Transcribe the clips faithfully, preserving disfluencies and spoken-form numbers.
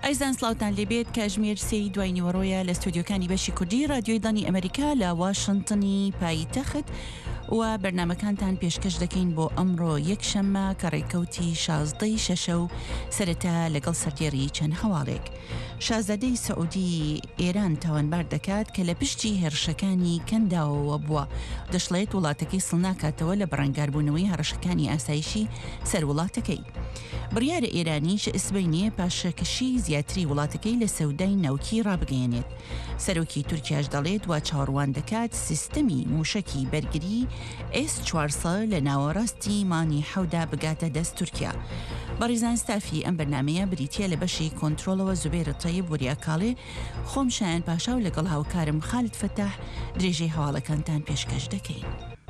ئەیزان سلااوان لێبێت کاژمێر سی دوای نیوەڕۆیە لە ستودیۆکانی بەشی کوردی رادیۆی دانی ئەمریکا لە واشنتنی پایتەخت و بەرنمەکانتان پێشکەش دەکەین بۆ ئەمڕۆ یەکشەممە کە ڕێکەوتی شازدەی شەشە و سەرەتا لەگەڵ سەردێڕی چەند هەواڵێک. شازادەی سەعودی ئێران تاوانبار دەکات کە لە پشتی هێرشەکانی کەنداوەوە بووە، دەشڵێت وڵاتەکەی سڵناکاتەوە لە بەڕەنگاربوونەوەی هەڕەشەکانی ئاسایشی سەروڵاتەکەی. بڕیارە ئێرانیش ئسبەینیە پاشەکشی زیاتری وڵاتەکەی لە سەودای ناوکی ڕابگەیەنێت. سەرۆکی تورکیاش دەڵێت وا چاوەڕوان دەکات سیستەمی موشکی بەرگری ئێس چوارسە لە ناوەڕاستی مانی حەودا بگاتە دەست تورکیا. بەڕێزان ستافی ئەم بەرنامەیە بریتیە لە بەشی کۆنتترۆلەوە زوبێرە تەیب وریاکاڵێ خۆم شایان پاشا و لەگەڵ هاوکارم خالد فەتاح درێژەی هەواڵەکانتان پێشکەش دەکەین.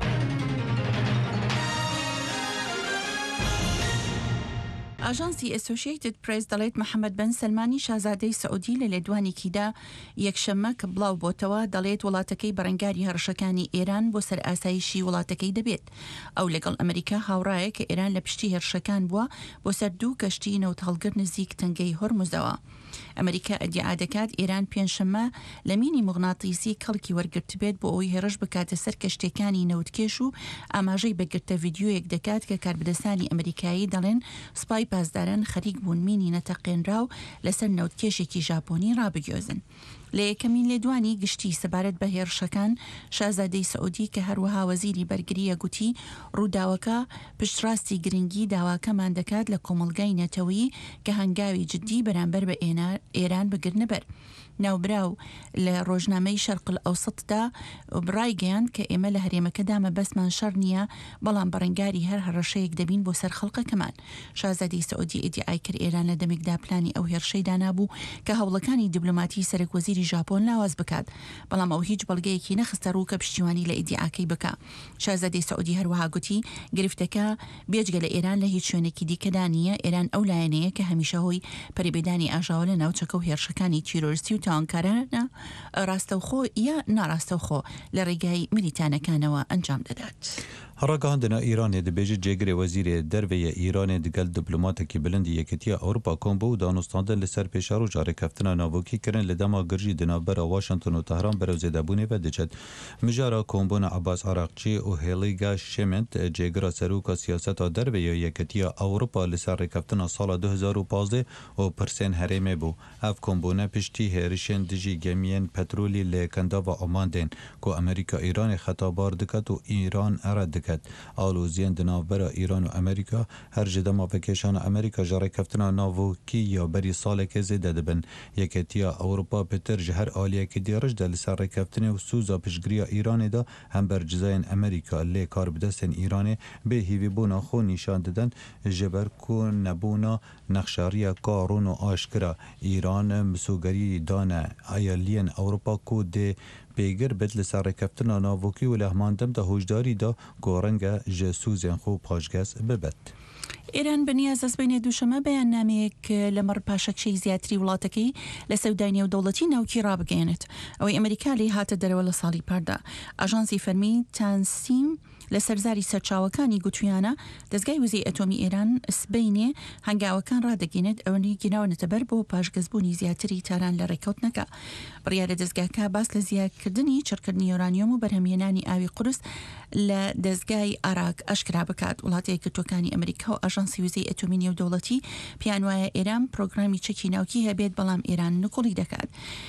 ئاژانسی ئەسۆسییتد پرێس دەڵێت محەممەد بن سلمانی شازادەی سعودی لە لێدوانێکیدا یەکشەممە کە بڵاو بۆتەوە دەڵێت وڵاتەکەی بەڕەنگاری هەڕەشەکانی ئێران بۆ سەر ئاسایشی وڵاتەکەی دەبێت. ئەو لەگەڵ ئەمریکا هاوڕایە کە ئێران لە پشتی هێرشەکان بووە بۆ سەر دوو کەشتی نەوتەڵگر نزیک تەنگەی هۆرموزەوە. ئەمریکا ئەدعا دەکات ئێران پێنجشەممە لە مینی موغناتیسی کەڵکی وەرگرت بێت بۆ ئەوی هێرش بکاتە سەر کەشتەکانی نەوتکێش و ئاماژەی بەگرتە ڤیددیۆیەک دەکات کە کاربدەسانی ئەمریکایی دەڵێن سوپای پاسداران خەریک بوون مینی نەتەقێنراو لەسەر نەوتکێشێکی ژاپۆنی ڕابگیۆزن. لە یەکەمین لێدوانی گشتی سەبارەت بە هێرشەکان شازادەی سعودی کە هەروەها وەزیری بەرگریە گوتی ڕووداوەکە پشتڕاستی گرنگی داواکەمان دەکات لە کۆمەڵگای نەتەوەیی کە هەنگاوی جددی بەرامبەر بە ئێران بگرنەبەر. ناوبراو لە ڕۆژنامەی شەرق ئەوسەتدا بڕایگەیان کە ئێمە لە هەرێمەکەدا مەبەستمان شەڕ نییە، بەڵام بەڕەنگاری هەر هەڕەشەیەک دەبین بۆ سەر خەڵقەکەمان. شازادەی سعودی ئیدعای کرد ئێران لە دەمێکدا پلانی ئەو هێرشەیدا نابوو کە هەوڵەکانی دیبلۆماتی سەرۆکوەزیری ژاپۆن لاواز بکات، بەڵام ئەو هیچ بەڵگەیەکی نەخستە ڕوو کە پشتیوانی لە ئیدعاکەی بکە. شازادەی سعودی هەروەها گوتی گرفتەکە بێجگە لە ئێران لە هیچ شوێنێکی دیکەدا نییە، ئێران ئەو لایەنەیە کە هەمیشە هۆی پەریبێدانی ئاژاوە لە ناوچەکە و هێرشەکانی تیرۆریستی و تاوانکارانە ڕاستەوخۆ یا ناڕاستەوخۆ لە ڕێگای ملیتانەکانەوە ئەنجام دەدات. هەڕگەهاندنا ئیرانێ دەبێژێت جێگرێ وەزیرێ دەرڤەیە ئیرانێ دەگەل دیبلۆماتێکی بلندی یەکەتیە ئەوروپا کۆم بوو و دانوستاندە لەسەر پێشار و جارێکەفتنە ناوۆکی کردن لە دەما گرژی دنابەرە واشنتن و تەهران بەرەو زێدەبوونێ دەچێت. مژارە کۆمبوونە عەباس عراقچی و هێڵیگا شێمنت جێگرە سەرۆکە سیاسەتا دەرڤەیە یەکەتیە ئەوروپا لەسەر ڕێکەفتنە ساڵە دو هەزار و پانزدە و پرسێن هەرێمێ بوو. ئەف کۆمبوونە پشتی هێرشێن دژی گەمیێن پەترۆلی لە کەنداڤە عۆمان دێن کۆ ئەمریکا ئیرانی خەتابار دکات و ئیران ئەرە دکات. ئالۆزیان دناوبەرە ئیران و ئەمریکا هەر ji demavekêşana Amerîka ji rêkeftina navokî ya berî salekê zêde dibin. Yeketiya Ewropa pêtir ji her aliyekê dêrij de li ser rêkeftinê û sûza piştgiriya Îranê de hember cizayên Amerîka lê karbidestên Îranê bê hîvîbûna xwe nîşan didin ji ber ku nebûna nexşariya karûn û aşkira Îran misûgerî dane ayaliyên Ewropa ku dê pêgir bed li ser rêkeftina navokî û lehmandem de hojdarî da ku renge ji sûzên xwe paşgez bibet. ئێران بەنیاز ئەسبینێ دووشەمە بەیاننامەیەک لەمەڕ پاشەکشەی زیاتری وڵاتەکەی لە سەودای نێودەوڵەتی ناوکی ڕابگەێنێت. ئەوەی ئەمریکا لێ هاتە دەرەوە لە ساڵی پاردا. ئاژانسی فەرمی تانسیم لە سەرزاری سەرچاوەکانی گوتویانە دەستگای وزەی ئەتۆمی ئێران سبەینێ هەنگاوەکان ڕدەگەێنێت ئەوەی گیناوەنەتەبەر بۆ پاشگەزبوونی زیاتری تاران لە ڕێکەوتنەکە. بڕیارە دەستگاکە باس لە زیادکردنی چڕکردنی یۆرانیۆم و بەرهەمهێنانی ئاوی قورس لە دەستگای ئاراک ئەشکرا بکات. وڵاتەیە کردوەکانی ئەمریکا و ئاژانسی وزەی ئەتۆمی نێودەوڵەتی پیان وایە ئێران پرۆگرامی چەکی ناوکی هەبێت، بەڵام ئێران نقوڵی دەکات.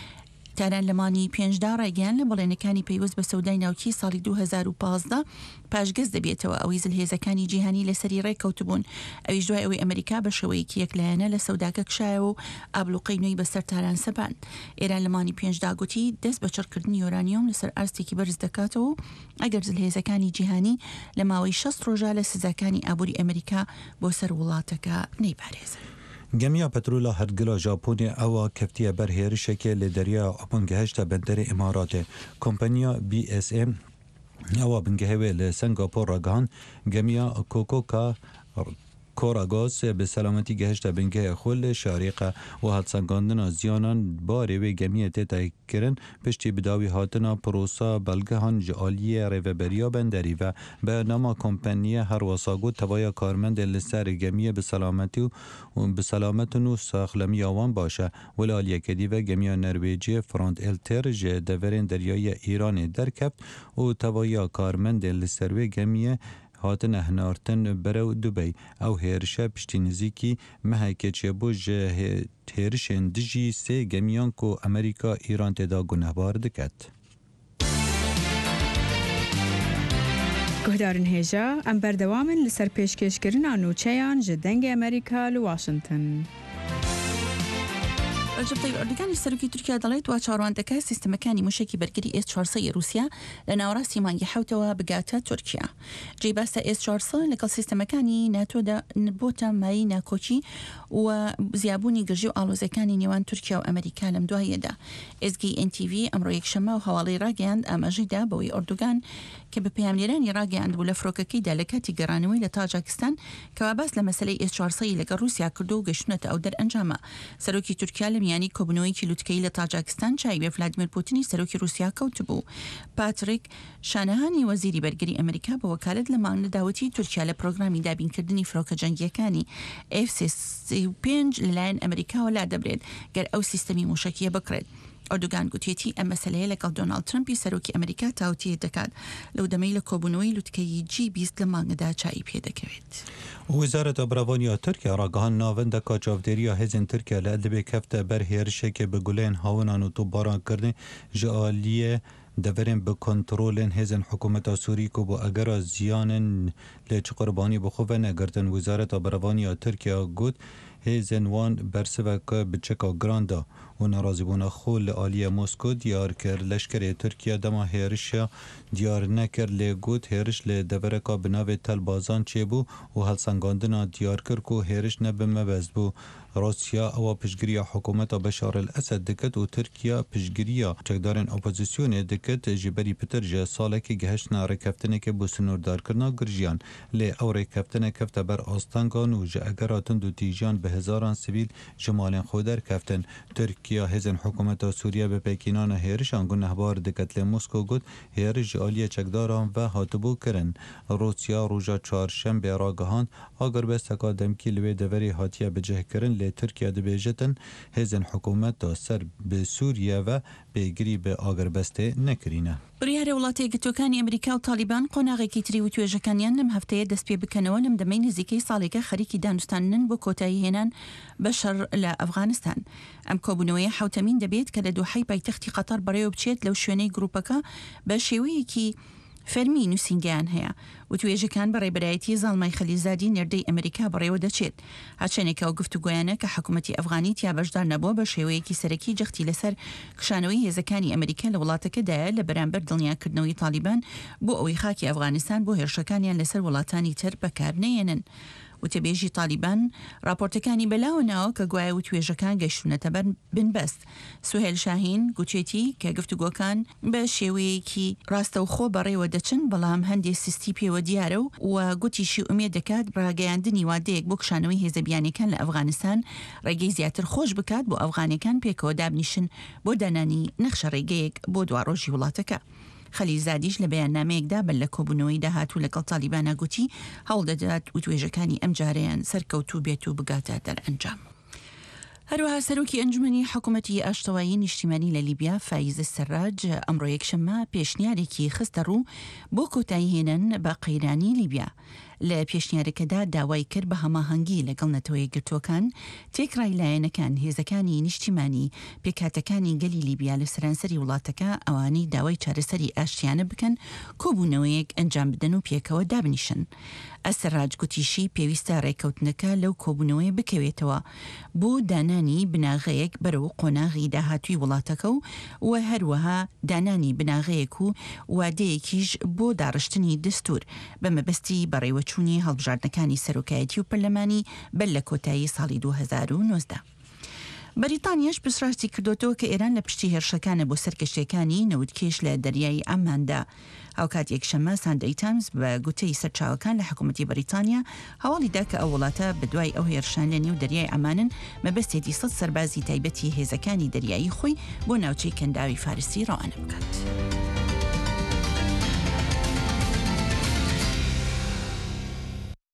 تاران لەمانی پێنجدا ڕایگەیان لە بەڵێنەکانی پەیوەست بە سەودای ناوکی ساڵی دو هەزار و پانزدە پاشگەز دەبێتەوە ئەوەی زلهێزەکانی جیهانی لەسەری ڕێککەوتبوون. ئەویش دوای ئەوەی ئەمریکا بە شێوەیەکی یەکلایەنە لە سەوداکە کشایە و ئابلوقەی نوێی بەسەر تاران سەپان. ئێران لەمانی پێنجدا گوتی دەست بە چڕکردنی یۆرانیۆم لەسەر ئاستێکی بەرز دەکاتەوە ئەگەر زلهێزەکانی جیهانی لە ماوەی شەست ڕۆژە لە سزاکانی ئابووری ئەمریکا بۆ سەر وڵاتەکە نەیپارێزن. گەمیا پەترۆلا هەرگلا ژاپۆنی ئەوە کەفتیە بەر هێرشێکێ لە دەریا ئەپۆنگەهشتە بەندەرێ ئیماراتێ. کۆمپانیا بی ئێس ئێم ئەوە بنگەهێوێ لە سنگاپۆر ڕگەهان گەمیا کۆکۆکا کۆراگاز به سلامتی گەهشتە بنگەیە خۆل شارێقە و هەڵسەنگاندنا زیانان بارێ وێ گەمیە تێتایکردن پشتی بداوی هاتنا پرۆسا بەلگەهان ji aliyê rêveberiya benderî ve bernama kompanyê her wesagot tevaya karmendê li ser gemiye bi selametî û bi selametin û saxlemiya wan baş e. Wê aliyekedî ve gemiya Norwêciyê Front Elter ji deverên deryayê Îranê derkeft û tevaya karmendê li ser wê gemiye hatine hinartin berew Dubey. Ew hêrişe piştî nizîkî mehekê çêbû ji hêrişên dijî sê gemiyan ku Amerîka Îran têda gunehbar diket. Guhdarên hêja em berdewamin li ser pêşkêşkirina nûçeyan ji dengê Amerîka li Washington. رجب طيب أردوغان السروكي تركيا دەڵێت وا چاڕوانەکە سیستەمەکانی موشکی بەرگری ئێس چوار سەد رووسیا لە ناوەڕاستی مانگی حوتەوە بگاتە تورکیا. جێ باسە ئێس چوار سەد لەگەڵ سیستەمەکانی ناتۆدا بۆتە مایی ناکۆچی و زیابوونی گەژی و ئاڵۆزەکانی نێوان تورکیا و ئەمریکا لەم دوایەدا. ئێزگی ئێن تی ڤی ئەمڕۆ یەکشەممە و هەواڵی ڕاگەیاند ئاماژەیدا بەوەی ئەردوغان کە بە پەیامنێرانی ڕاگەیاند بوو لە فڕۆکەکەیدا لە کاتی گەڕانەوەی لە تاجاکستان کەوا باس لە مەسەلەی ئێس چوار سەد لەگەڵ رووسیا کردو و گەشتونەتە ئەو دەرئەنجامە. سەرۆکی تورکیا لە میانی کۆبنەوەی لوتکەی لە تاجاکستان چای بێ ڤلادیمیر پوتینی سەرۆکی رووسیا کەوت بوو. پاتریک شانەهانی وەزیری بەرگری ئەمریکا بە وەکالەت لە مانگە داوەتی تورکیا لە پرۆگرامی دابینکردنی فڕۆکە جەنگیەکانی ئێف سێ و پێنج لەلایەن ئەمریکاوە لا دەبرێت گەر ئەو سیستەمی موشکیە بکرێت. ئەردوغان گوتێتی ئەم مەسەلەیە لەگەڵ دۆناڵد ترمپی سەرۆکی ئەمریکا تاوتیە دەکات لەو دەمەی لە کۆبوونەوەی لوتکەی جی بیست لە مانگەدا چای پێدەکەوێت. وزارەتە بڕاوانیا تورکیا ڕاگەهان ناوەندە چاودێریە هێزن تورکیا لە ئەدلبێ کەفتە بەر هێرشێکێ بە گولێن هاونان و تۆبارانکردن ji aliyê deverên bi kontrolên hêzên hikûmeta Sûrî ku bu egera ziyanên lê çi qurbanî bi xwe venegirtin. Wizareta Birevaniya Tirkiya got hêzên wan bersiveke bi çeka giran da û nerazîbûna xwe li aliyê Moskow diyar kir. Leşkerê Tirkiye dema hêrişa diyar nekir lê got hêriş lê devereka bi navê Telbazan çêbû û helsengandina diyar kir ku hêriş ne bi mebez bû. Rusya ewa piştgiriya hikûmeta Beşar el-Esed dikit û Tirkiya piştgiriya çekdarên opozisyonê dikit ji berî pitir ji salekê gihiştina rêkeftinekê bû sinûrdarkirina girjiyan. Lê ew rêkeftinek kefte ber astangan û ji egera tund û tîjan bi hezaran sivîl ji malên xwe derkeftin. Tirkiya hêzên hikûmeta Sûriye bi pêkînana hêrişan gunehbar dikit lê Moskow got hêriş ji aliyê çekdaran ve hatibû kirin. Rusya roja çarşembê ragihand agirvesteka demkî li wê deverê hatiye bicihkirin lê Tirkiye dibêjetin hêzên hikûmeta ser bi Sûriye ve pêgirî bi agirvestê nekirîne. بڕیارە وڵاتە یەکگرتووەکانی ئەمریکا و تالیبان قۆناغێکی تری و توێژەکانیان لەم هەفتەیە دەست پێ بکەنەوە لەم دەمەی نزیکەی ساڵێکە خەریکی دانوستانن بۆ کۆتایی هێنان بەشەر لە ئەفغانستان. ئەم کۆبوونەوەی حوتەمین دەبێت کە لە دۆحەی پایتەختی قەتەر بەڕێوە بچێت لەو شوێنەی گروپەکە بە شێوەیەکی فەرمی نووسینگیان هەیە و توێژەکان بە ڕێبەرایەتی زاڵمای خەلیزادی نێردەی ئەمریکا بەڕێوە دەچێت. هەرچەندێکە ئەو گفتوگۆیانە کە حکوومەتی ئەفغانی تیا بەشدار نەبووە بە شێوەیەکی سەرەکی جەختی لەسەر کشانەوەی هێزەکانی ئەمریکا لە وڵاتەکەدایە لە بەرامبەر دڵنیاکردنەوەی تالیبان بۆ ئەوەی خاکی ئەفغانستان بۆ هێرشەکانیان لەسەر وڵاتانی تر بەکار نێنن. وتەبێژی تالیبان راپۆرتەکانی بەلاوناوە کە گوایە و توێژەکان گەیشتونەتە بەر بنبەست. سوهێل شاهین گوتێتی کە گفتوگۆکان بە شێوەیەکی ڕاستەوخۆ بەڕێوە دەچن بەڵام هەندێک سستی پێوە دیارە و و گوتیشی ئومێد دەکات ڕاگەیاندنی وادەیەک بۆ کشانەوەی هێزەبیانەکان لە ئەفغانستان ڕێگەی زیاتر خۆش بکات بۆ ئەفغانەکان پێکەوە دابنیشن بۆ دانانی نەخشە ڕێگەیەک بۆ دواڕۆژی وڵاتەکە. خەلیزادیش لە بەیاننامەیەکدا بەر لە کۆبوونەوەی داهاتوو لەگەڵ تالیبانە گوتی هەوڵ دەدات و توێژەکانی ئەم جارەیان سەرکەوتوو بێت و بگاتە دەرئەنجام. هەروەها سەرۆکی ئەنجومەنی حکوومەتی ئاشتەوایی نیشتیمانی لە لیبیا فایز سەراج ئەمڕۆ یەکشەممە پێشنیارێکی خستە ڕوو بۆ کۆتایی هێنن بە قەیرانی لیبیا. لە پێشنیارەکەدا داوای کرد بە هەماهەنگی لەگەڵ نەتەوە یەکگرتووەکان تێکڕای لایەنەکان هێزەکانی نیشتیمانی پێکاتەکانی گەلی لیبیا لە سەرانسەری وڵاتەکە ئەوانەی داوای چارەسەری ئاشتیانە بکەن کۆبوونەوەیەک ئەنجام بدەن و پێکەوە دابنیشن. ئەسەراج گوتیشی پێویستە ڕێکەوتنەکە لەو کۆبوونەوەی بکەوێتەوە بۆ دانانی بناغەیەک بەرەو قۆناغی داهاتووی وڵاتەکە و و هەروەها دانانی بناغەیەک و وادەیەکیش بۆ داڕشتنی دەستور بە مەبەستی بەڕێوەچوونی هەڵبژاردنەکانی سەرۆکایەتی و پەرلەمانی بەر لە کۆتایی ساڵی دوو هەزار و نۆزدە. بەریتانیاش پرسڕاستی کردوتەوە کە ئێران لە پشتی هێرشەکانە بۆ سەرکەشتەکانی نەوتکێش لە دەریای ئەماندا. ئەو کات یەکشەمە ساندەی تایمز بە گوتەی سەرچاوەکان لە حکوومەتی بەریتانیا هەواڵیدا کە ئەو وڵاتە بەدوای ئەو هێرشان لە نێو دەریای ئەمانن مەبەستێتی سەد سەربازی تایبەتی هێزەکانی دەریایی خۆی بۆ ناوچەی کەنداوی فارسی ڕەوانە بکات.